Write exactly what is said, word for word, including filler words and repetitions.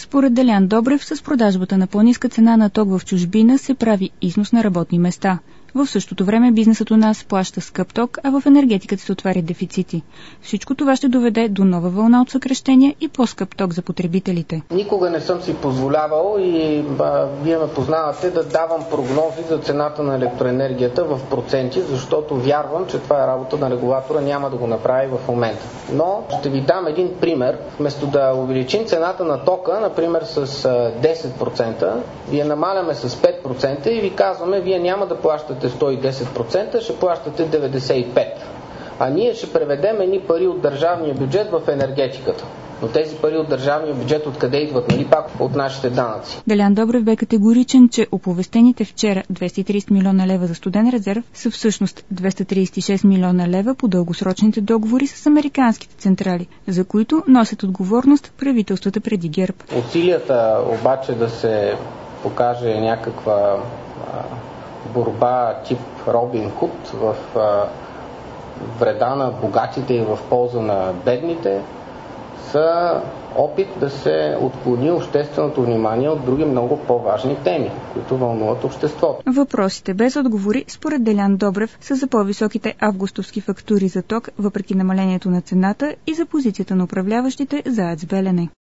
Според Делян Добрев, с продажбата на по-ниска цена на ток в чужбина се прави износ на работни места. В същото време бизнесът у нас плаща скъп ток, а в енергетиката се отварят дефицити. Всичко това ще доведе до нова вълна от съкращения и по-скъп ток за потребителите. Никога не съм си позволявал и а, вие ме познавате да давам прогнози за цената на електроенергията в проценти, защото вярвам, че това е работа на регулатора, няма да го направи в момента. Но ще ви дам един пример. Вместо да увеличим цената на тока, например с десет процента, вие намаляме с пет процента и ви казваме, вие няма да плащате сто и десет процента, ще плащате деветдесет и пет процента. А ние ще преведем едни пари от държавния бюджет в енергетиката. Но тези пари от държавния бюджет откъде идват? Нали пак от нашите данъци? Делян Добрев бе категоричен, че оповестените вчера двеста и тридесет милиона лева за студен резерв са всъщност двеста тридесет и шест милиона лева по дългосрочните договори с американските централи, за които носят отговорност правителствата преди ГЕРБ. Усилията обаче да се покаже някаква борба тип Робин Худ в а, вреда на богатите и в полза на бедните са опит да се отклони общественото внимание от други много по-важни теми, които вълнуват обществото. Въпросите без отговори, според Делян Добрев, са за по-високите августовски фактури за ток, въпреки намалението на цената, и за позицията на управляващите за АЕЦ Белене.